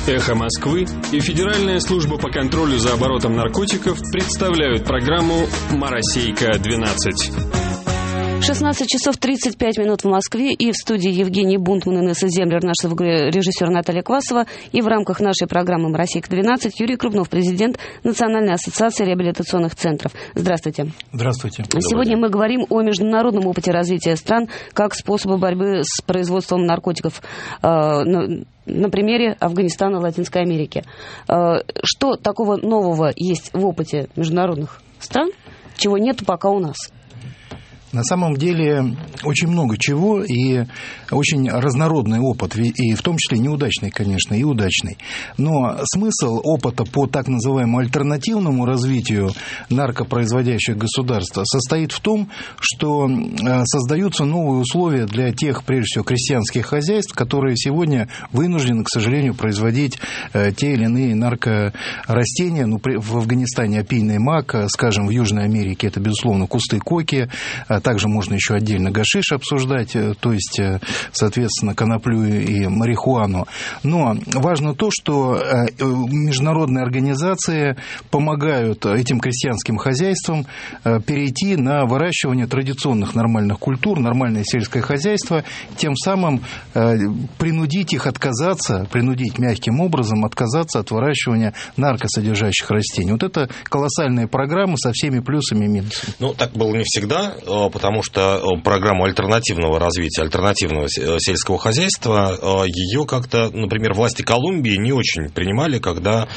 «Эхо Москвы» и Федеральная служба по контролю за оборотом наркотиков представляют программу «Моросейка-12». 16 часов 35 минут в Москве, и в студии Евгений Бунтман, Инесса Землер, наш режиссер Наталья Квасова, и в рамках нашей программы «Моросейка-12» Юрий Крупнов, президент Национальной ассоциации реабилитационных центров. Здравствуйте. Здравствуйте. Сегодня мы говорим о международном опыте развития стран как способа борьбы с производством наркотиков на примере Афганистана, Латинской Америки. Что такого нового есть в опыте международных стран, чего нет пока у нас? На самом деле очень много чего и очень разнородный опыт, и в том числе неудачный, конечно, и удачный. Но смысл опыта по так называемому альтернативному развитию наркопроизводящих государств состоит в том, что создаются новые условия для тех, прежде всего, крестьянских хозяйств, которые сегодня вынуждены, к сожалению, производить те или иные наркорастения. Ну, в Афганистане опийный мак, скажем, в Южной Америке это, безусловно, кусты коки. Также можно еще отдельно гашиш обсуждать, то есть, соответственно, коноплю и марихуану. Но важно то, что международные организации помогают этим крестьянским хозяйствам перейти на выращивание традиционных нормальных культур, нормальное сельское хозяйство, тем самым принудить их отказаться, принудить мягким образом отказаться от выращивания наркосодержащих растений. Вот это колоссальная программа со всеми плюсами и минусами. Ну, так было не всегда, потому что программу альтернативного развития, альтернативного сельского хозяйства, ее как-то, например, власти Колумбии не очень принимали, когда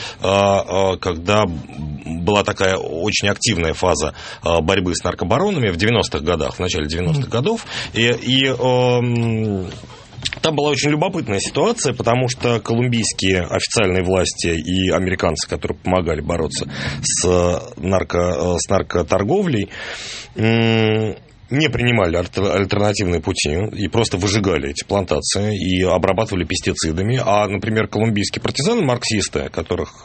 была такая очень активная фаза борьбы с наркобаронами в 90-х годах, в начале 90-х годов, и там была очень любопытная ситуация, потому что колумбийские официальные власти и американцы, которые помогали бороться с наркоторговлей, не принимали альтернативные пути и просто выжигали эти плантации и обрабатывали пестицидами. А, например, колумбийские партизаны-марксисты, которых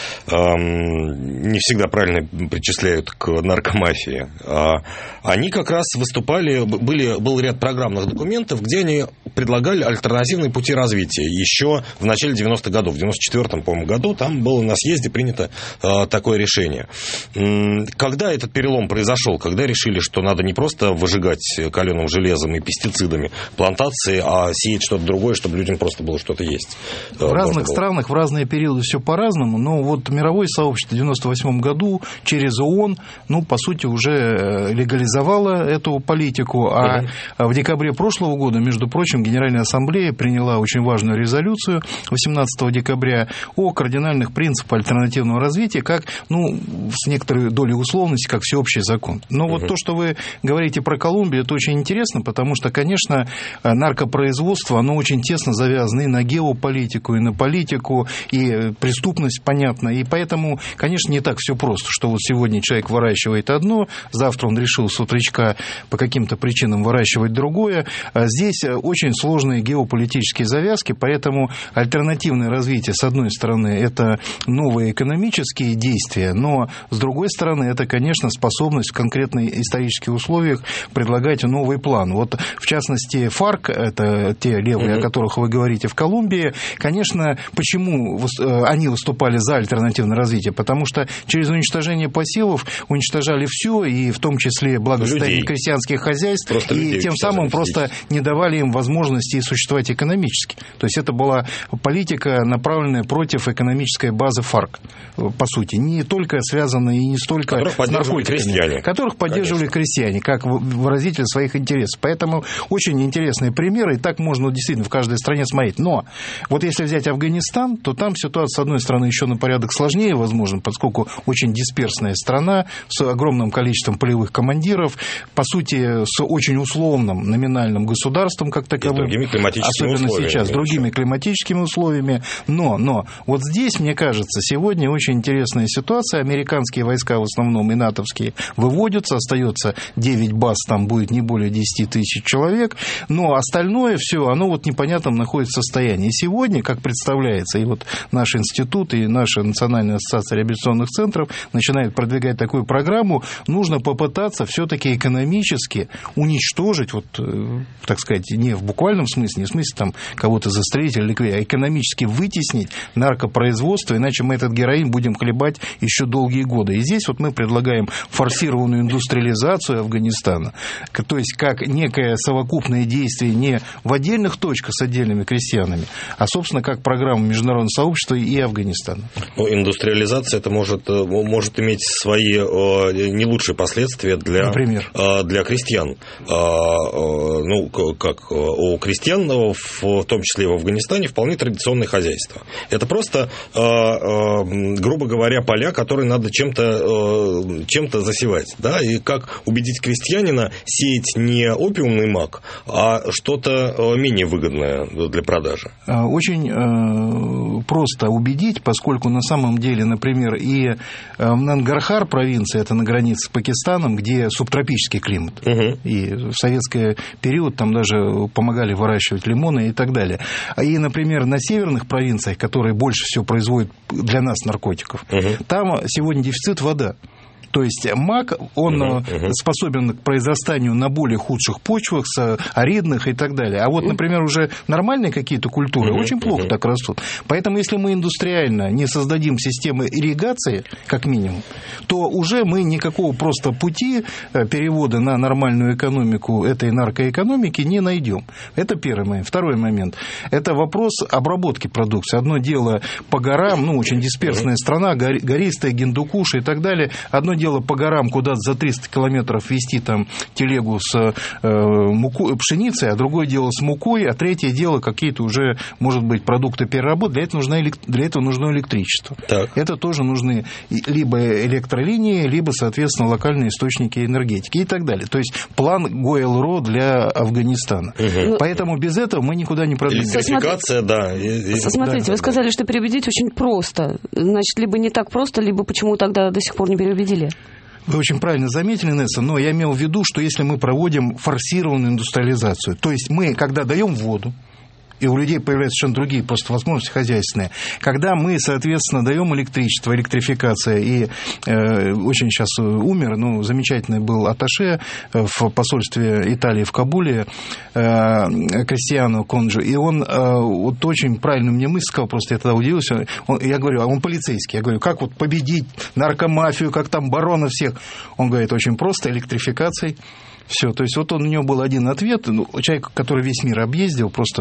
не всегда правильно причисляют к наркомафии, они как раз выступали, был ряд программных документов, где они предлагали альтернативные пути развития. Еще в начале 90-х годов, в 94-м, по-моему, году, там было на съезде принято такое решение. Когда этот перелом произошел, когда решили, что надо не просто выжигать каленым железом и пестицидами плантации, а сеять что-то другое, чтобы людям просто было что-то есть. В разных странах в разные периоды все по-разному, но вот мировое сообщество в 1998 году через ООН, по сути, уже легализовало эту политику, а в декабре прошлого года, между прочим, Генеральная Ассамблея приняла очень важную резолюцию 18 декабря о кардинальных принципах альтернативного развития, как, с некоторой долей условности, как всеобщий закон. Но вот то, что вы говорите про Колумбию, это очень интересно, потому что, конечно, наркопроизводство, оно очень тесно завязано и на геополитику, и на политику, и преступность, понятно, и поэтому, конечно, не так все просто, что вот сегодня человек выращивает одно, завтра он решил с утречка по каким-то причинам выращивать другое. Здесь очень сложные геополитические завязки, поэтому альтернативное развитие, с одной стороны, это новые экономические действия, но, с другой стороны, это, конечно, способность в конкретных исторических условиях предлагать новый план. Вот, в частности, ФАРК, это те левые, о которых вы говорите, в Колумбии, конечно, почему они выступали за альтернативное развитие? Потому что через уничтожение посевов уничтожали все, и в том числе благосостояние крестьянских хозяйств, просто и тем самым просто не давали им возможности существовать экономически. То есть это была политика, направленная против экономической базы ФАРК, по сути, не только связанная и не столько с наркотиками, которых поддерживали крестьяне, как выразитель своих интересов. Поэтому очень интересные примеры, и так можно действительно в каждой стране смотреть. Но вот если взять Афганистан, то там ситуация, с одной стороны, еще на порядок сложнее, возможно, поскольку очень дисперсная страна с огромным количеством полевых командиров, по сути, с очень условным номинальным государством, как таковым, особенно сейчас, с другими климатическими условиями. Но вот здесь, мне кажется, сегодня очень интересная ситуация. Американские войска, в основном и натовские, выводятся, остается 9 баз баз там будет не более 10 тысяч человек, но остальное все, оно вот непонятно находится в состоянии. И сегодня, как представляется, и вот наш институт, и наша Национальная ассоциация реабилитационных центров начинает продвигать такую программу, нужно попытаться все-таки экономически уничтожить, вот, так сказать, не в буквальном смысле, не в смысле там кого-то застрелить или ликвидировать, а экономически вытеснить наркопроизводство, иначе мы этот героин будем хлебать еще долгие годы. И здесь вот мы предлагаем форсированную индустриализацию Афганистана, то есть как некое совокупное действие не в отдельных точках с отдельными крестьянами, а, собственно, как программа международного сообщества и Афганистана. Ну, индустриализация это может иметь свои не лучшие последствия для крестьян. Ну, как у крестьян, в том числе и в Афганистане, вполне традиционное хозяйство. Это просто, грубо говоря, поля, которые надо чем-то засевать. Да? И как убедить крестьянина сеять не опиумный мак, а что-то менее выгодное для продажи? Очень просто убедить, поскольку на самом деле, например, и в Нангархар провинции, это на границе с Пакистаном, где субтропический климат, и в советский период там даже помогали выращивать лимоны и так далее. И, например, на северных провинциях, которые больше всего производят для нас наркотиков, там сегодня дефицит воды. То есть мак, он способен к произрастанию на более худших почвах, аридных и так далее. А вот, например, уже нормальные какие-то культуры очень плохо так растут. Поэтому, если мы индустриально не создадим системы ирригации, как минимум, то уже мы никакого просто пути перевода на нормальную экономику этой наркоэкономики не найдем. Это первый момент. Второй момент. Это вопрос обработки продукции. Одно дело по горам, ну, очень дисперсная страна, гористая, Гиндукуш и так далее. Одно дело по горам куда-то за 300 километров везти там телегу с пшеницей, а другое дело с мукой, а третье дело какие-то уже, может быть, продукты переработки. Для этого нужно электричество. Так. Это тоже нужны либо электролинии, либо, соответственно, локальные источники энергетики и так далее. То есть план ГОЭЛРО для Афганистана. Поэтому без этого мы никуда не продвинемся. Электрификация, да. Смотрите, вы сказали, что переубедить очень просто. Значит, либо не так просто, либо почему тогда до сих пор не переубедили? Вы очень правильно заметили, Несса, но я имел в виду, что если мы проводим форсированную индустриализацию, то есть мы, когда даем воду, и у людей появляются совершенно другие просто возможности хозяйственные. Когда мы, соответственно, даем электричество, электрификация, и очень сейчас умер, ну, замечательный был атташе в посольстве Италии в Кабуле, Кристиано Конджи, и он вот очень правильно мне мысль сказал, просто я тогда удивился, я говорю, а он полицейский, я говорю, как вот победить наркомафию, как там баронов всех? Он говорит, очень просто, электрификацией. Все, то есть вот у него был один ответ, человек, который весь мир объездил, просто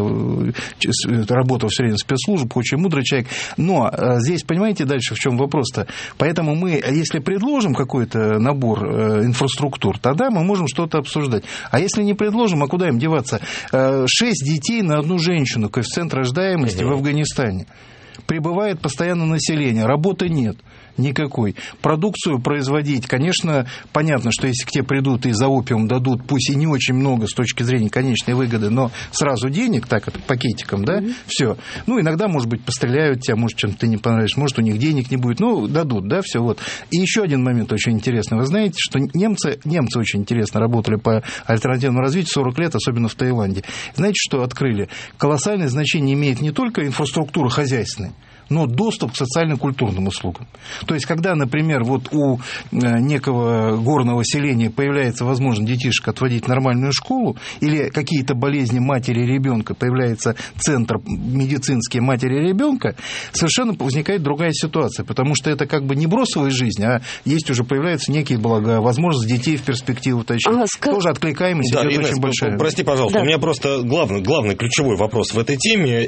работал все время в спецслужбах, очень мудрый человек, но здесь, понимаете, дальше в чем вопрос-то, поэтому мы, если предложим какой-то набор инфраструктур, тогда мы можем что-то обсуждать, а если не предложим, а куда им деваться? 6 детей на одну женщину, коэффициент рождаемости в Афганистане. Прибывает постоянно население, работы нет никакой. Продукцию производить, конечно, понятно, что если к тебе придут и за опиум дадут, пусть и не очень много с точки зрения конечной выгоды, но сразу денег, так, пакетиком, да, все. Ну, иногда, может быть, постреляют тебя, может, чем-то ты не понравишься, может, у них денег не будет, ну, дадут, да, все вот. И еще один момент очень интересный. Вы знаете, что немцы очень интересно работали по альтернативному развитию 40 лет, особенно в Таиланде. Знаете, что открыли? Колоссальное значение имеет не только инфраструктура хозяйственная, но доступ к социально-культурным услугам. То есть, когда, например, вот у некого горного селения появляется возможность детишек отводить в нормальную школу, или какие-то болезни матери и ребенка, появляется центр медицинский матери и ребенка, совершенно возникает другая ситуация, потому что это как бы не бросовая жизнь, а есть уже появляются некие блага, возможность детей в перспективу тащить. Тоже откликаемость идет очень большая. Прости, пожалуйста, у меня просто главный ключевой вопрос в этой теме.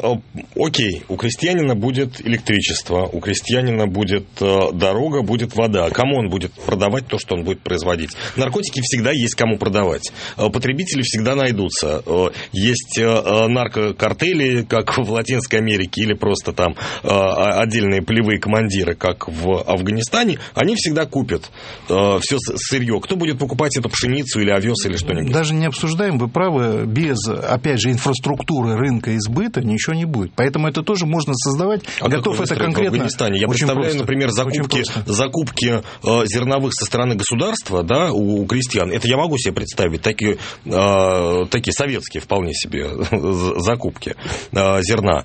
Окей, у крестьянина будет электричество, у крестьянина будет дорога, будет вода. Кому он будет продавать то, что он будет производить? Наркотики всегда есть кому продавать. Потребители всегда найдутся. Есть наркокартели, как в Латинской Америке, или просто там отдельные полевые командиры, как в Афганистане. Они всегда купят все сырье. Кто будет покупать эту пшеницу или овес или что-нибудь? Даже не обсуждаем, вы правы, без, опять же, инфраструктуры рынка и сбыта ничего не будет. Поэтому это тоже можно создавать сказать. Готов это конкретно. В Афганистане? Я представляю, например, закупки зерновых со стороны государства, да, у крестьян. Это я могу себе представить. Такие советские вполне себе закупки зерна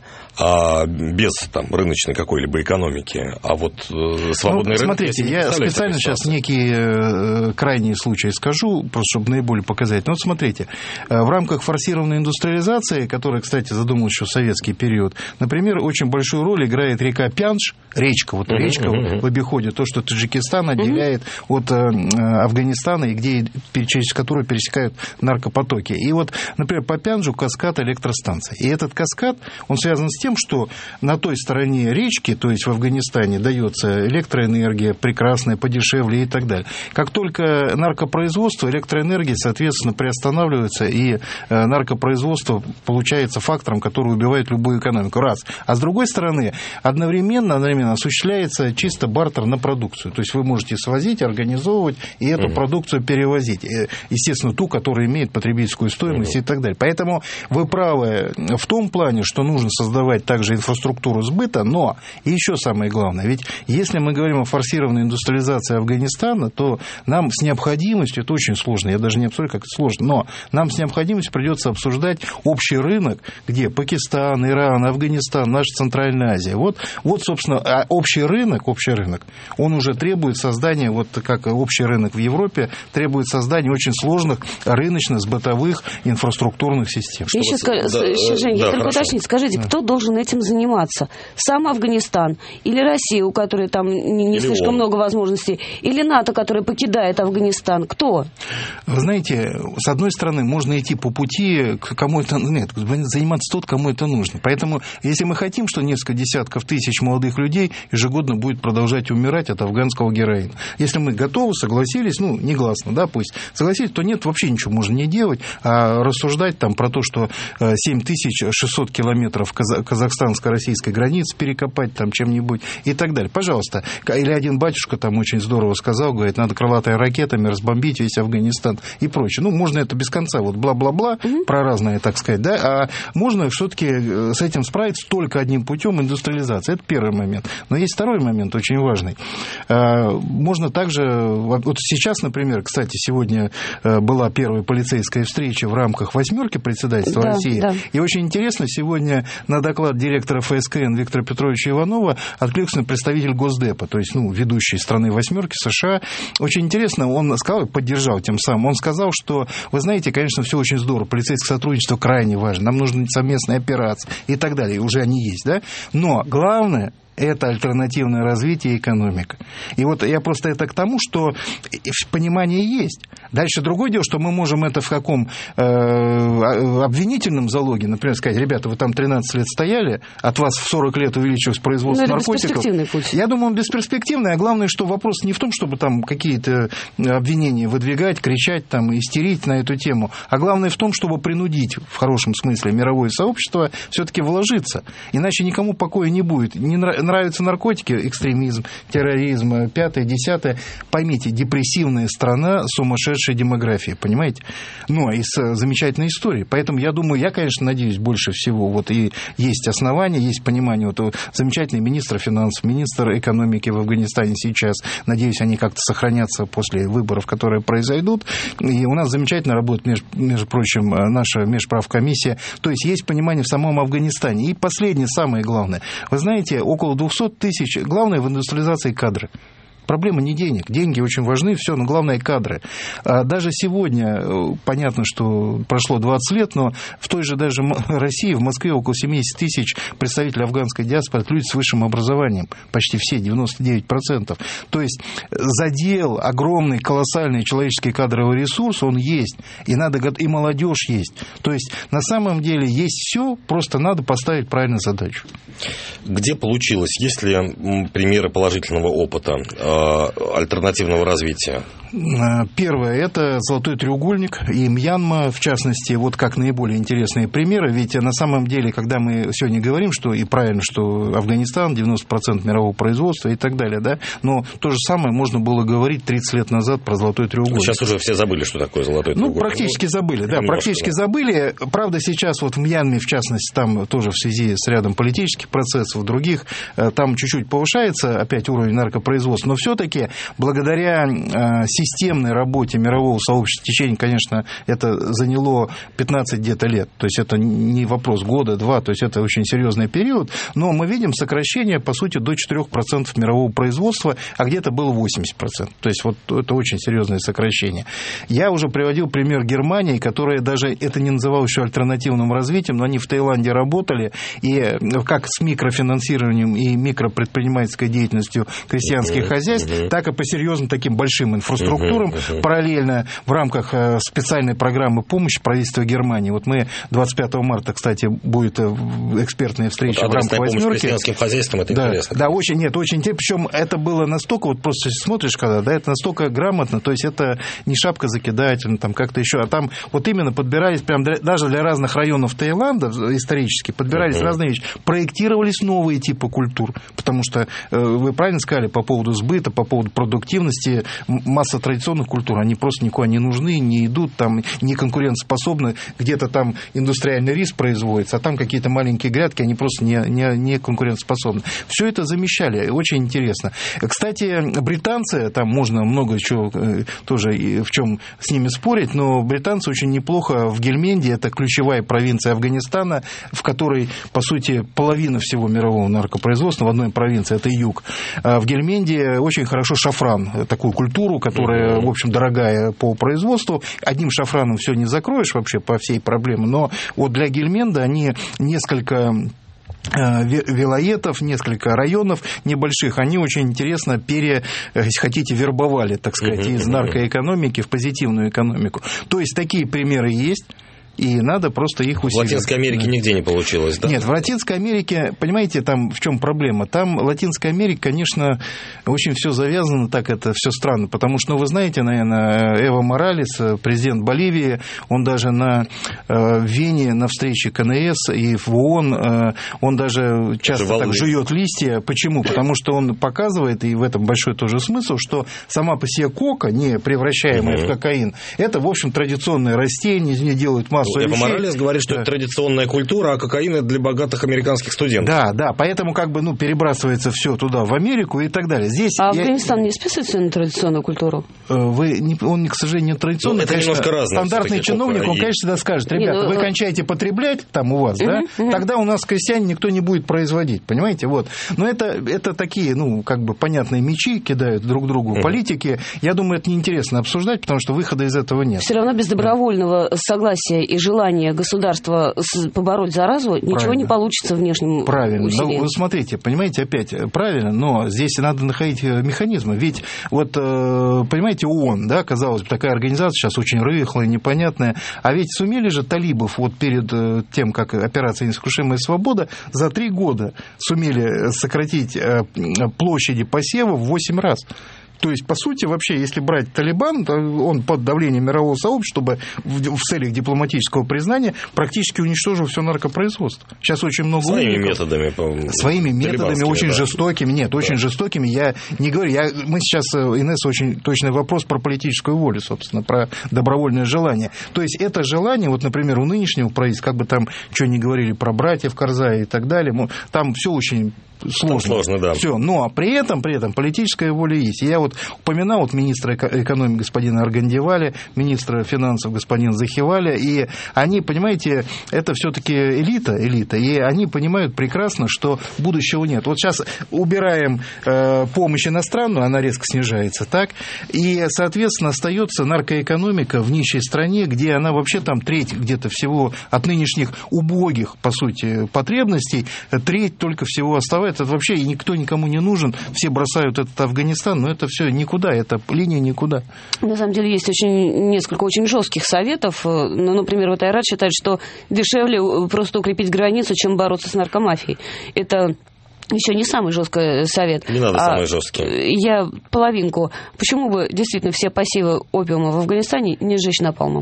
без там рыночной какой-либо экономики. А вот свободный рынок... Смотрите, я специально сейчас некие крайние случаи скажу, просто чтобы наиболее показать. Но вот смотрите, в рамках форсированной индустриализации, которая, кстати, задумалась еще в советский период, например, очень большую роль играет река Пянж, речка в обиходе, то, что Таджикистан отделяет от Афганистана, и через которую пересекают наркопотоки. И вот, например, по Пянжу каскад электростанций. И этот каскад, он связан с тем, что на той стороне речки, то есть в Афганистане, дается электроэнергия прекрасная, подешевле и так далее. Как только наркопроизводство, электроэнергия, соответственно, приостанавливается, и наркопроизводство получается фактором, который убивает любую экономику. Раз. А с другой стороны, одновременно осуществляется чисто бартер на продукцию. То есть вы можете свозить, организовывать и эту продукцию перевозить. Естественно, ту, которая имеет потребительскую стоимость и так далее. Поэтому вы правы в том плане, что нужно создавать также инфраструктуру сбыта, но и еще самое главное, ведь если мы говорим о форсированной индустриализации Афганистана, то нам с необходимостью, это очень сложно, я даже не обсуждаю, как это сложно, но нам с необходимостью придется обсуждать общий рынок, где Пакистан, Иран, Афганистан, наша Центральная Азия. Вот собственно, общий рынок, он уже требует создания, вот как общий рынок в Европе, требует создания очень сложных рыночно-сбытовых инфраструктурных систем. Жень, я только уточнить, скажите, кто должен этим заниматься? Сам Афганистан или Россия, у которой там не слишком много возможностей, или НАТО, которое покидает Афганистан? Кто? Вы знаете, с одной стороны, можно идти по пути к кому это... Нет, заниматься тот, кому это нужно. Поэтому, если мы хотим, что несколько десятков тысяч молодых людей ежегодно будет продолжать умирать от афганского героина. Если мы готовы, согласились, негласно, да, пусть согласились, то нет, вообще ничего можно не делать, а рассуждать там про то, что 7600 километров казахстанско-российской границы перекопать там чем-нибудь и так далее. Пожалуйста. Или один батюшка там очень здорово сказал, говорит, надо крылатыми ракетами разбомбить весь Афганистан и прочее. Можно это без конца, вот бла-бла-бла, про разное, так сказать, да, а можно все-таки с этим справиться только одним путем — индустриализации. Это первый момент. Но есть второй момент, очень важный. Можно также, вот сейчас, например, кстати, сегодня была первая полицейская встреча в рамках «восьмерки» председательства России, и очень интересно, сегодня на доклад директора ФСКН Виктора Петровича Иванова откликнулся представитель Госдепа, то есть, ведущей страны «восьмерки» США. Очень интересно, он сказал, поддержал тем самым, он сказал, что, вы знаете, конечно, все очень здорово, полицейское сотрудничество крайне важно, нам нужны совместные операции и так далее, уже они есть, да, но главное — это альтернативное развитие и экономика. И вот я просто это к тому, что понимание есть. Дальше другое дело, что мы можем это в каком обвинительном залоге, например, сказать, ребята, вы там 13 лет стояли, от вас в 40 лет увеличилось производство наркотиков. Бесперспективный путь. Я думаю, он бесперспективный, а главное, что вопрос не в том, чтобы там какие-то обвинения выдвигать, кричать, там, истерить на эту тему, а главное в том, чтобы принудить, в хорошем смысле, мировое сообщество все-таки вложиться. Иначе никому покоя не будет. Нравятся наркотики, экстремизм, терроризм, 5-е, 10-е. Поймите, депрессивная страна, сумасшедшая демография, понимаете? Но и с замечательной историей. Поэтому я думаю, я, конечно, надеюсь больше всего, вот и есть основания, есть понимание, вот замечательный министр финансов, министр экономики в Афганистане сейчас, надеюсь, они как-то сохранятся после выборов, которые произойдут. И у нас замечательно работает, между прочим, наша межправкомиссия. То есть понимание в самом Афганистане. И последнее, самое главное. Вы знаете, около 200 тысяч, главное в индустриализации кадры. Проблема не денег. Деньги очень важны, все, но главное кадры. Даже сегодня, понятно, что прошло 20 лет, но в той же даже России, в Москве около 70 тысяч представителей афганской диаспоры, люди с высшим образованием. Почти все, 99%. То есть задел, огромный, колоссальный человеческий кадровый ресурс, он есть. И молодежь есть. То есть на самом деле есть все, просто надо поставить правильную задачу. Где получилось? Есть ли примеры положительного опыта альтернативного развития? Первое – это «Золотой треугольник» и Мьянма, в частности, вот как наиболее интересные примеры. Ведь на самом деле, когда мы сегодня говорим, что и правильно, что Афганистан 90% мирового производства и так далее, да, но то же самое можно было говорить 30 лет назад про «Золотой треугольник». Сейчас уже все забыли, что такое «Золотой треугольник». Практически забыли, да, практически забыли. Правда, сейчас вот в Мьянме, в частности, там тоже в связи с рядом политических процессов снижается, в других там чуть-чуть повышается опять уровень наркопроизводства, но все-таки благодаря системной работе мирового сообщества в течение, конечно, это заняло 15 где-то лет, то есть это не вопрос года-два, то есть это очень серьезный период, но мы видим сокращение, по сути, до 4% мирового производства, а где-то было 80%, то есть вот это очень серьезное сокращение. Я уже приводил пример Германии, которая даже это не называла еще альтернативным развитием, но они в Таиланде работали, и как с микрофинансированием и микропредпринимательской деятельностью крестьянских хозяйств, так и по серьезным таким большим инфраструктурам параллельно в рамках специальной программы помощи правительства Германии. Вот мы 25 марта, кстати, будет экспертная встреча в рамках «Восьмерки». Крестьянским хозяйством, это интересно. Да, очень интересно. Причем это было настолько, вот просто смотришь, когда, да, это настолько грамотно, то есть это не шапка закидательная, там как-то еще, а там вот именно подбирались прям даже для разных районов Таиланда исторически, подбирались разные вещи, проектировались новые типы культур, потому что вы правильно сказали по поводу сбыта, по поводу продуктивности, масса традиционных культур, они просто никуда не нужны, не идут, там не конкурентоспособны, где-то там индустриальный рис производится, а там какие-то маленькие грядки, они просто не конкурентоспособны. Все это замещали, очень интересно. Кстати, британцы, там можно много чего тоже в чем с ними спорить, но британцы очень неплохо в Гельменде, это ключевая провинция Афганистана, в которой, по сути, половина всего мирового наркопроизводства в одной провинции, это юг. А в Гельменде очень хорошо шафран, такую культуру, которая, в общем, дорогая по производству. Одним шафраном все не закроешь вообще по всей проблеме, но вот для Гельменда они несколько вилаетов, несколько районов небольших, они очень интересно если хотите, вербовали, так сказать, из наркоэкономики в позитивную экономику. То есть такие примеры есть. И надо просто их усиливать. В Латинской Америке нигде не получилось, да? Нет, в Латинской Америке, понимаете, там в чем проблема? Там Латинская Америка, конечно, очень все завязано, так это все странно, потому что, вы знаете, наверное, Эво Моралес, президент Боливии, он даже в Вене на встрече КНС и в ООН, он даже часто так жует листья. Почему? Потому что он показывает, и в этом большой тоже смысл, что сама по себе кока, не превращаемая в кокаин, это, в общем, традиционное растение, из нее делают массу. Эво Моралес говорит, что это традиционная культура, а кокаин это для богатых американских студентов. Да, поэтому как бы перебрасывается все туда, в Америку и так далее. Здесь Афганистан не списывается на традиционную культуру? Он, к сожалению, не традиционный. Это немножко разное. Стандартный чиновник, он, конечно, всегда скажет: ребята, вы кончаете потреблять там у вас, да? Тогда у нас крестьяне никто не будет производить, понимаете? Вот. Но это такие, как бы понятные мячи кидают друг другу политики. Я думаю, это неинтересно обсуждать, потому что выхода из этого нет. Все равно без добровольного согласия и желание государства побороть заразу, ничего не получится внешним усилием. Правильно. Но вы смотрите, понимаете, опять правильно, но здесь надо находить механизмы. Ведь вот, понимаете, ООН, да, казалось бы, такая организация сейчас очень рыхлая, непонятная, а ведь сумели же талибов вот перед тем, как операция «Несокрушимая свобода», за 3 года сумели сократить площади посева в 8 раз. То есть, по сути, вообще, если брать Талибан, он под давлением мирового сообщества, чтобы в целях дипломатического признания практически уничтожил все наркопроизводство. Сейчас очень много... Своими методами, очень жестокими. Нет, очень жестокими. Я не говорю... Мы сейчас, Инесса, очень точный вопрос про политическую волю, собственно, про добровольное желание. То есть, это желание, вот, например, у нынешнего правительства, как бы там что ни говорили про братьев Карзая и так далее, там все очень... Сложно, да. Все. Но при этом политическая воля есть. И я вот упоминал министра экономики господина Аргандеваля, министра финансов господина Захиваля, и они, понимаете, это все-таки элита, и они понимают прекрасно, что будущего нет. Вот сейчас убираем помощь иностранную, она резко снижается, так, и, соответственно, остается наркоэкономика в нищей стране, где она вообще там треть где-то всего от нынешних убогих, по сути, потребностей, треть только всего оставается. Это вообще никто никому не нужен, все бросают этот Афганистан, но это все никуда, это линия никуда. На самом деле есть несколько очень жестких советов. Например, вот Айрат считает, что дешевле просто укрепить границу, чем бороться с наркомафией. Это еще не самый жесткий совет. Не надо самый жесткий. Я половинку. Почему бы действительно все пассивы опиума в Афганистане не сжечь напалмом?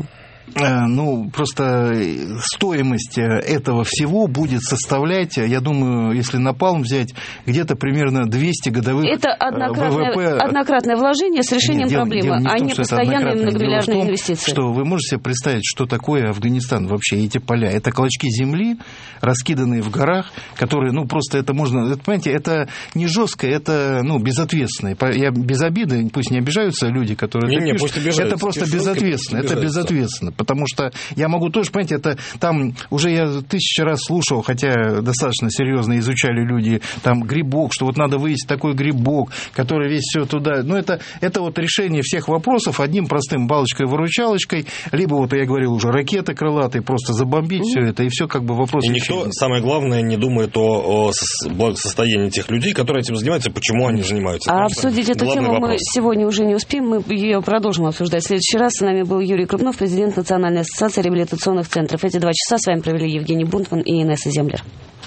Ну, просто стоимость этого всего будет составлять, я думаю, если напалм взять, где-то примерно 200 годовых это однократное вложение с решением проблемы, а не постоянные многомиллиардные инвестиции. Что вы можете себе представить, что такое Афганистан вообще, эти поля? Это клочки земли, раскиданные в горах, которые, ну, просто это можно... Это, понимаете, это не жестко, это, ну, безответственно. Я без обиды, пусть не обижаются люди, которые это пишут. Это просто безответственно. Это безответственно. Потому что я могу тоже, понимаете, это там уже я 1000 раз слушал, хотя достаточно серьезно изучали люди, там грибок, что вот надо выяснить такой грибок, который весь все туда. Ну, это вот решение всех вопросов одним простым палочкой-выручалочкой, либо вот я говорил уже ракеты крылатые, просто забомбить все это, и все как бы вопрос. И никто, самое главное, не думает о благосостоянии тех людей, которые этим занимаются, почему они занимаются. А обсудить эту тему мы сегодня уже не успеем, мы ее продолжим обсуждать в следующий раз. С нами был Юрий Крупнов, президент Национальной ассоциации реабилитационных центров. Эти 2 часа с вами провели Евгений Бунтман и Инесса Землер.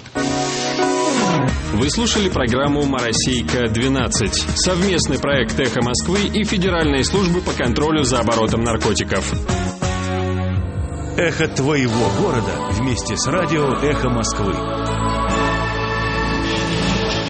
Вы слушали программу «Моросейка-12». Совместный проект «Эхо Москвы» и Федеральной службы по контролю за оборотом наркотиков. Эхо твоего города вместе с радио «Эхо Москвы».